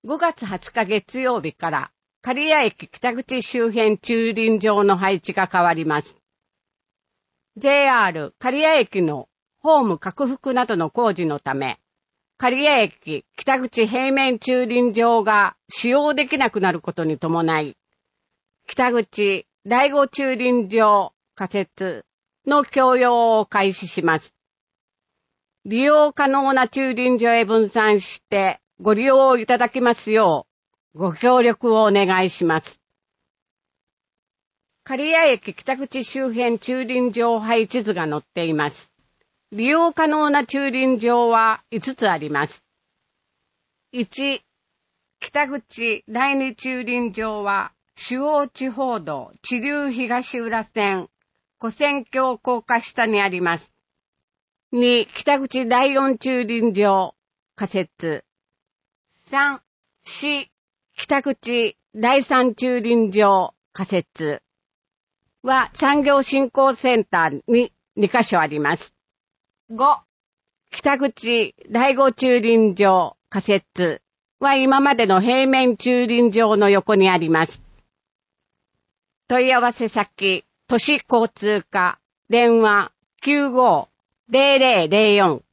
5月20日月曜日から刈谷駅北口周辺駐輪場の配置が変わります。JR 刈谷駅のホーム拡幅などの工事のため、刈谷駅北口平面駐輪場が使用できなくなることに伴い、北口第5駐輪場仮設の供用を開始します。利用可能な駐輪場へ分散してご利用いただきますようご協力をお願いします。刈谷駅北口周辺駐輪場配置図が載っています。利用可能な駐輪場は5つあります。1、北口第2駐輪場は主要地方道知立東浦線古線橋高架下にあります。2、北口第4駐輪場仮設。3、4、北口第3駐輪場仮設は産業振興センターに2カ所あります。5、北口第5駐輪場仮設は今までの平面駐輪場の横にあります。問い合わせ先、都市交通課、電話 95-0004